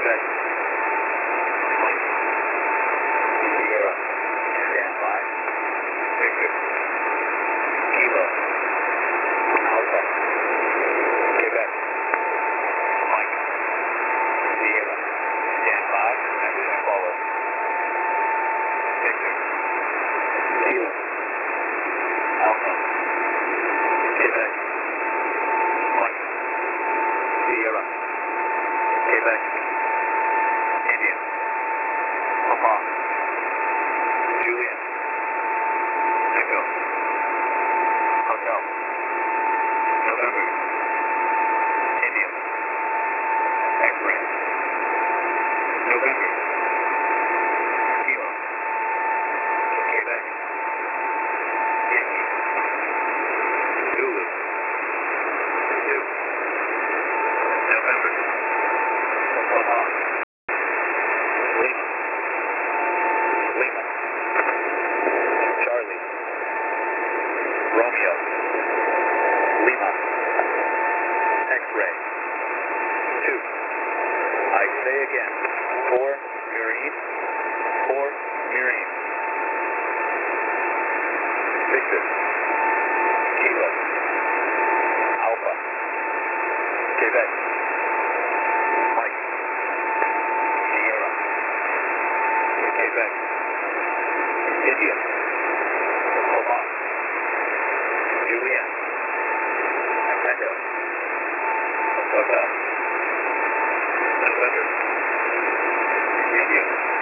Quebec. Mike. Sierra. Stand by. Victor. Kilo. Alpha. Quebec. Mike. Sierra. Stand by. Message follow. Victor. Kilo. Alpha. Quebec. Mike. Sierra. Quebec. India. Papa. Juliet. Echo. Hotel. November. India. X-ray. November. Kilo. Quebec. Yankee. Zulu. 2. November. Papa. Lima. Lima. Charlie. Romeo. Lima. X-ray. 2. I say again. 4. Marine. 4. Marine. Victor. Kilo. Alpha. Quebec. Mike. Sierra. Quebec. India. Papa. Juliet. Echo. Hotel. November. India.